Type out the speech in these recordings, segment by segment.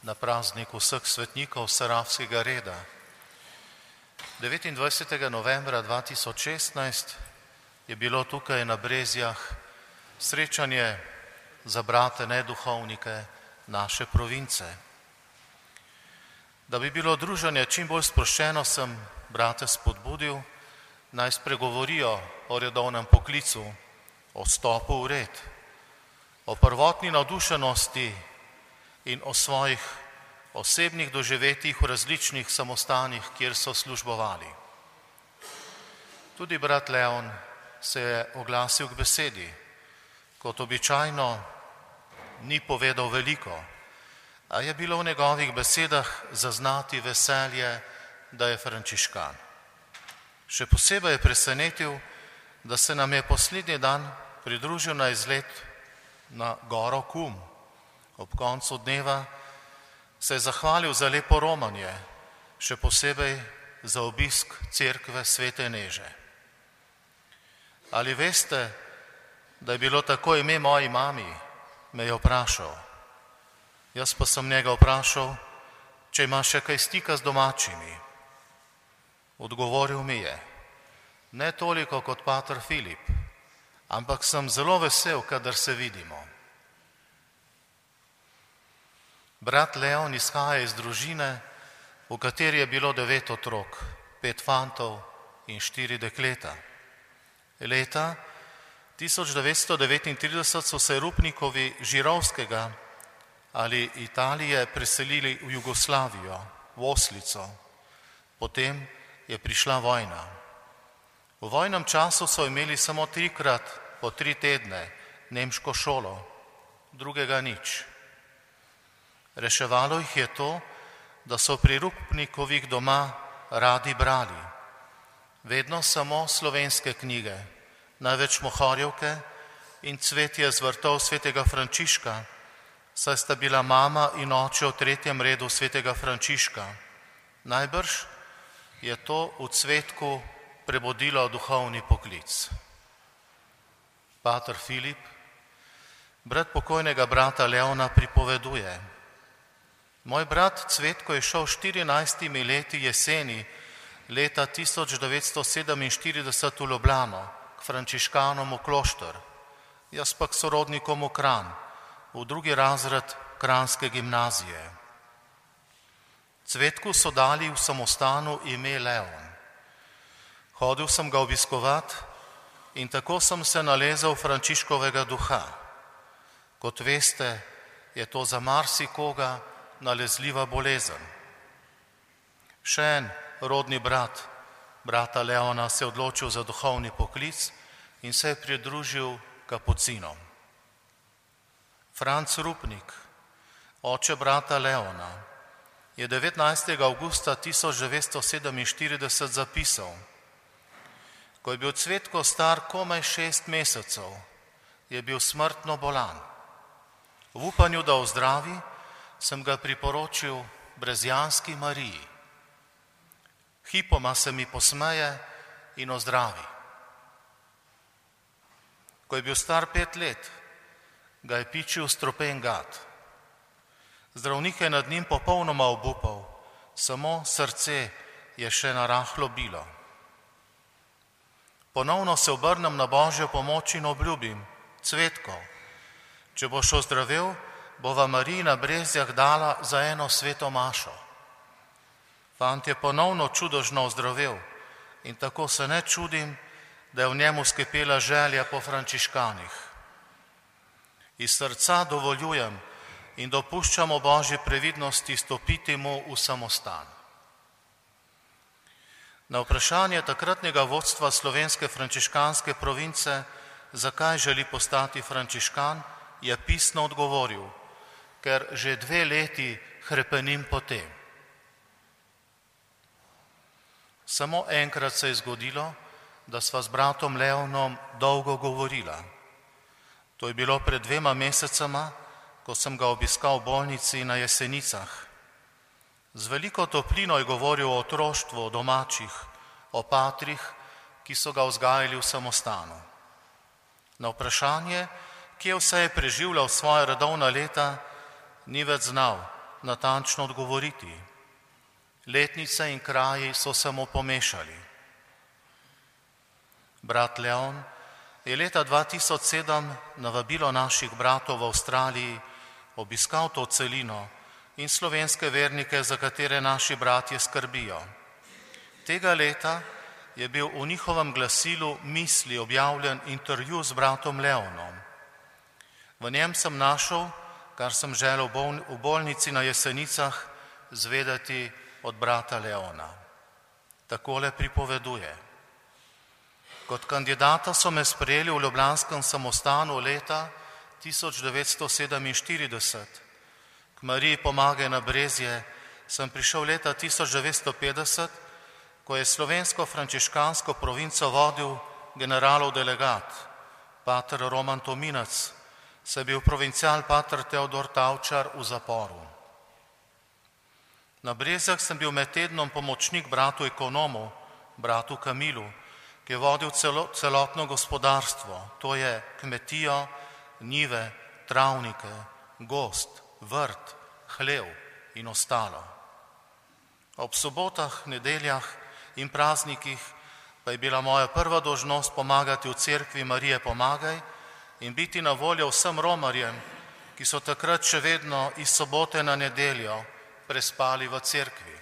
na praznik vseh svetnikov Sarafskega reda. 29. novembra 2016 je bilo tukaj na Brezjah srečanje za brate neduhovnike naše province. Da bi bilo druženje čim bolj sproščeno, sem brate spodbudil, naj spregovorijo o redovnem poklicu, o stopu v red, o prvotni navdušenosti in o svojih osebnih doživetjih v različnih samostanih, kjer so službovali. Tudi brat Leon se je oglasil k besedi. Kot običajno ni povedal veliko, a je bilo v njegovih besedah zaznati veselje, da je frančiškan. Še posebej je presenetil, da se nam je poslednji dan pridružil na izlet na goro Kum. Ob koncu dneva se je zahvalil za lepo romanje, še posebej za obisk cerkve Svete Neže. Ali veste, da je bilo tako ime moji mami, me je vprašal. Jaz pa sem njega vprašal, če ima še kaj stika z domačimi. Odgovoril mi je, ne toliko kot pater Filip, ampak sem zelo vesel, kadar se vidimo. Brat Leon izhaja iz družine, v kateri je bilo 9 otrok, 5 fantov in 4 dekleta. Leta 1939 so se Rupnikovi Žirovskega ali Italije preselili v Jugoslavijo, v Oslico. Potem je prišla vojna. V vojnem času so imeli samo 3-krat po 3 tedne nemško šolo, drugega nič. Reševalo jih je to, da so pri Rupnikovih doma radi brali. Vedno samo slovenske knjige, največ Mohorjevke in Cvetje z vrtov svetega Frančiška, saj sta bila mama in oče v 3. redu svetega Frančiška. Najbrž je to v Cvetku prebudilo duhovni poklic. Pater Filip, brat pokojnega brata Leona, pripoveduje: Moj brat Cvetko je šel 14 leti jeseni leta 1947 v Ljubljano, k frančiškanom v klošter, jaz pa k sorodnikom v Kranj, v 2. razred kranjske gimnazije. Cvetku so dali v samostanu ime Leon. Hodil sem ga obiskovat in tako sem se nalezel frančiškovega duha. Kot veste, je to za marsikoga nalezljiva bolezen. Še en rodni brat, brata Leona, se je odločil za duhovni poklic in se je pridružil kapucinom. Franc Rupnik, oče brata Leona, je 19. avgusta 1947 zapisal: Ko je bil Cvetko star komaj 6 mesecev, je bil smrtno bolan. V upanju, da ozdravi, sem ga priporočil Brezjanski Mariji. Hipoma se mi posmeje in ozdravi. Ko je bil star 5 let, ga je pičil strupen gad. Zdravnik je nad njim popolnoma obupal, samo srce je še narahlo bilo. Ponovno se obrnem na Božjo pomoč in obljubim: Cvetko, če boš ozdravel, bova Mariji na Brezjah dala za eno sveto mašo. Fant je ponovno čudežno ozdravel in tako se ne čudim, da je v njemu skipela želja po frančiškanih. Iz srca dovoljujem in dopuščamo Božji previdnosti stopiti mu v samostan. Na vprašanje takratnega vodstva slovenske frančiškanske province, zakaj želi postati frančiškan, je pisno odgovoril: ker že 2 leti hrepenim po tem. Samo enkrat se je zgodilo, da sva z bratom Leonom dolgo govorila. To je bilo pred 2 mesecema, ko sem ga obiskal v bolnici na Jesenicah. Z veliko toplino je govoril o otroštvu, o domačih, o patrih, ki so ga vzgajali v samostanu. Na vprašanje, kje vse je preživljal svoje redovna leta, ni več znal, natančno odgovoriti. Letnice in kraji so se mu pomešali. Brat Leon je leta 2007 na vabilo naših bratov v Avstraliji obiskal to celino in slovenske vernike, za katere naši bratje skrbijo. Tega leta je bil v njihovem glasilu Misli objavljen intervju z bratom Leonom. V njem sem našel, kar sem želel v bolnici na Jesenicah zvedeti od brata Leona. Takole pripoveduje. Kot kandidata so me sprejeli v ljubljanskem samostanu leta 1947. K Mariji Pomagaj na Brezje sem prišel leta 1950, ko je slovensko frančiškansko provinco vodil generalov delegat, pater Roman Tominac, saj bil provincial pater Teodor Tavčar v zaporu. Na Brezjah sem bil med tednom pomočnik bratu ekonomu, bratu Kamilu, ki je vodil celotno gospodarstvo, to je kmetijo, njive, travnike, gozd, vrt, hlev in ostalo. Ob sobotah, nedeljah in praznikih pa je bila moja prva dolžnost pomagati v cerkvi Marije Pomagaj in biti na voljo vsem romarjem, ki so takrat še vedno iz sobote na nedeljo prespali v cerkvi.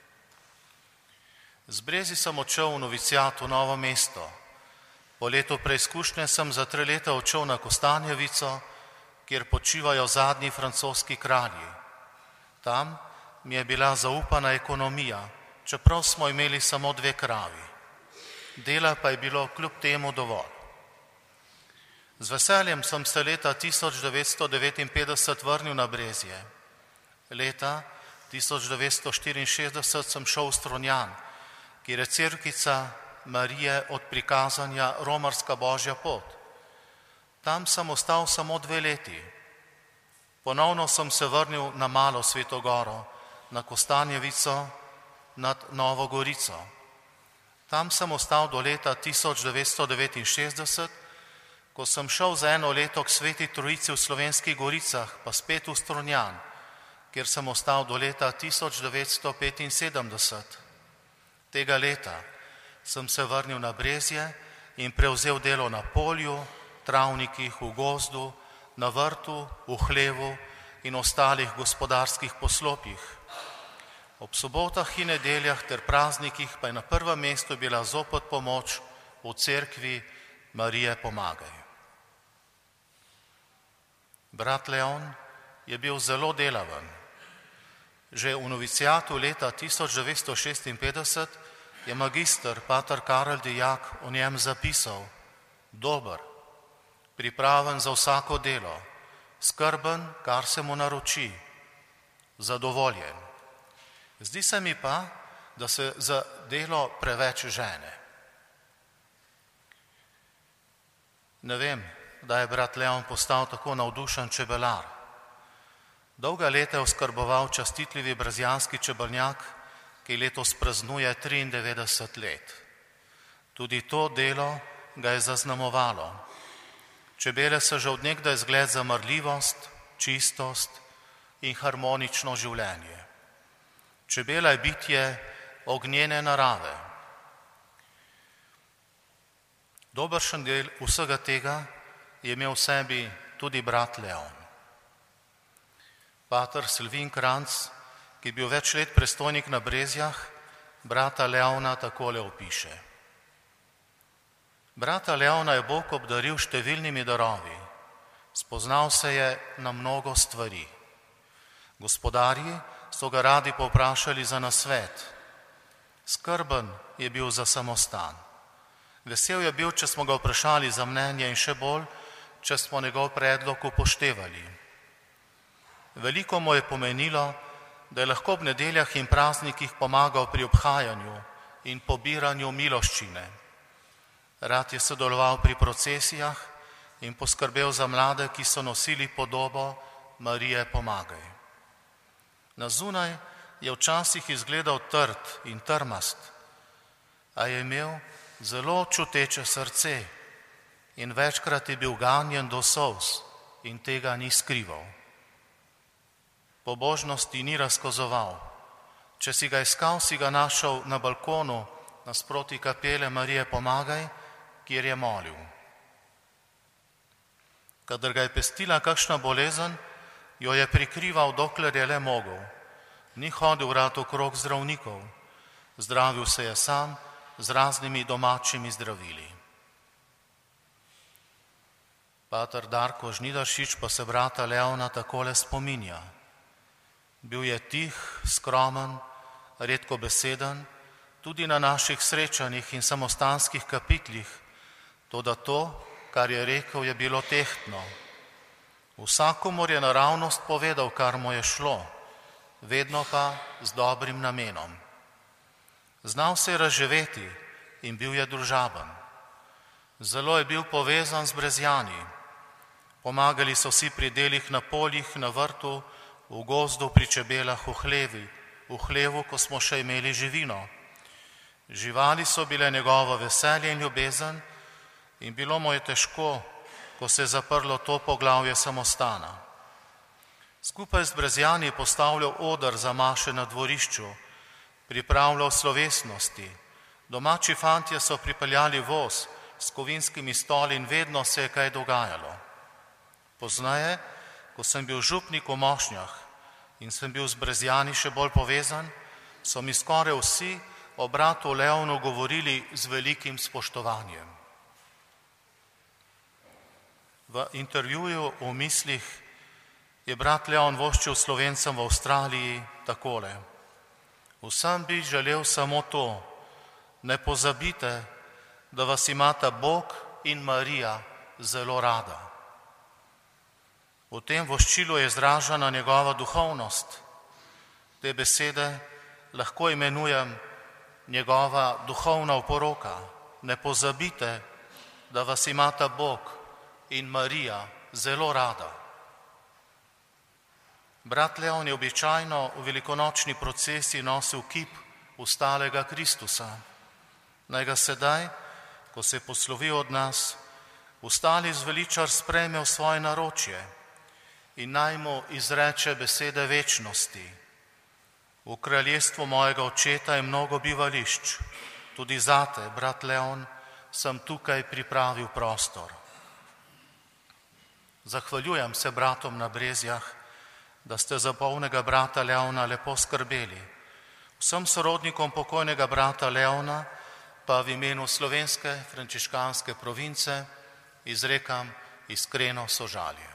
Z Brezij sem odšel v noviciat v Novo mesto. Po letu preizkušnje sem za 3 leta odšel na Kostanjevico, kjer počivajo zadnji francoski kralji. Tam mi je bila zaupana ekonomija, čeprav smo imeli samo 2 kravi. Dela pa je bilo kljub temu dovolj. Z veseljem sem se leta 1959 vrnil na Brezje. Leta 1964 sem šel v Strunjan, kjer je cerkvica Marije od prikazanja romarska Božja pot. Tam sem ostal samo 2 leti. Ponovno sem se vrnil na Malo Sveto Goro, na Kostanjevico nad Novo Gorico. Tam sem ostal do leta 1969, ko sem šel za 1 leto k Sveti Trojici v Slovenskih Goricah, pa spet v Strunjan, kjer sem ostal do leta 1975. Tega leta sem se vrnil na Brezje in prevzel delo na polju, travnikih, v gozdu, na vrtu, v hlevu in ostalih gospodarskih poslopjih. Ob sobotah in nedeljah ter praznikih pa je na prvem mestu bila zopet pomoč v cerkvi Marije Pomagaj. Brat Leon je bil zelo delaven. Že v noviciatu leta 1956 je magister pater Karel Dijak o njem zapisal: dober, pripraven za vsako delo, skrben, kar se mu naroči, zadovoljen. Zdi se mi pa, da se za delo preveč žene. Ne vem, da je brat Leon postal tako navdušen čebelar. Dolga leta je oskrboval častitljivi brezjanski čebelnjak, ki letos praznuje 93 let. Tudi to delo ga je zaznamovalo. Čebele so že od nekdaj zgled za marljivost, čistost in harmonično življenje. Čebela je bitje ognjene narave. Dobršen del vsega tega je imel v sebi tudi brat Leon. Pater Silvin Kranc, ki je bil več let prestojnik na Brezjah, brata Leona takole opiše. Brata Leona je Bog obdaril številnimi darovi. Spoznal se je na mnogo stvari. Gospodarji so ga radi povprašali za nasvet. Skrben je bil za samostan. Vesel je bil, če smo ga vprašali za mnenje in še bolj, če smo njegov predlog upoštevali. Veliko mu je pomenilo, da je lahko ob nedeljah in praznikih pomagal pri obhajanju in pobiranju miloščine. Rad je sodeloval pri procesijah in poskrbel za mlade, ki so nosili podobo Marije Pomagaj. Na zunaj je včasih izgledal trd in trmast, a je imel zelo čuteče srce in večkrat je bil ganjen do solz in tega ni skrival. pobožnosti ni razkazoval. Če si ga iskal, si ga našel na balkonu nasproti kapele Marije Pomagaj, kjer je molil. Kadar ga je pestila kakšna bolezen, jo je prikrival, dokler je le mogel. Ni hodil rad okrog zdravnikov, zdravil se je sam z raznimi domačimi zdravili. Pater Darko Žnidaršič pa se brata Leona takole spominja. Bil je tih, skromen, redkobeseden, tudi na naših srečanjih in samostanskih kapitlih, toda to, kar je rekel, je bilo tehtno. Vsakomur je naravnost povedal, kar mu je šlo, vedno pa z dobrim namenom. Znal se je razživeti in bil je družaben. Zelo je bil povezan z Brezjani. Pomagali so si pri delih na poljih, na vrtu, v gozdu, pri čebelah, v hlevu, ko smo še imeli živino. Živali so bile njegovo veselje in ljubezen in bilo mu je težko, ko se je zaprlo to poglavje samostana. Skupaj z Brezjani je postavljal oder za maše na dvorišču, pripravljal slovesnosti. Domači fantje so pripeljali voz s kovinskimi stoli in vedno se je kaj dogajalo. Poznaje, ko sem bil župnik v Mošnjah in sem bil z Brezjani še bolj povezan, so mi skoraj vsi o bratu Leonu govorili z velikim spoštovanjem. V intervjuju v mislih je brat Leon voščil Slovencem v Avstraliji takole. Vsem bi želel samo to, ne pozabite, da vas imata Bog in Marija zelo rada. V tem voščilu je izražena njegova duhovnost. Te besede lahko imenujem njegova duhovna oporoka. Ne pozabite, da vas imata Bog in Marija zelo rada. Brat Leon je običajno v velikonočni procesiji nosil kip vstalega Kristusa. Naj ga sedaj, ko se poslovi od nas, vstali zveličar sprejme v svoje naročje in naj mu izreče besede večnosti. V kraljestvu mojega očeta je mnogo bivališč, tudi zate, brat Leon, sem tukaj pripravil prostor. Zahvaljujem se bratom na Brezjah, da ste za bolnega brata Leona lepo skrbeli. Vsem sorodnikom pokojnega brata Leona pa v imenu slovenske frančiškanske province izrekam iskreno sožalje.